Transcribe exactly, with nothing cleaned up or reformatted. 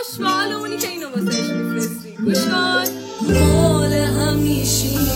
خوش به حال اونی که اینو واسش میفرستی. گوش کن. مال همیشی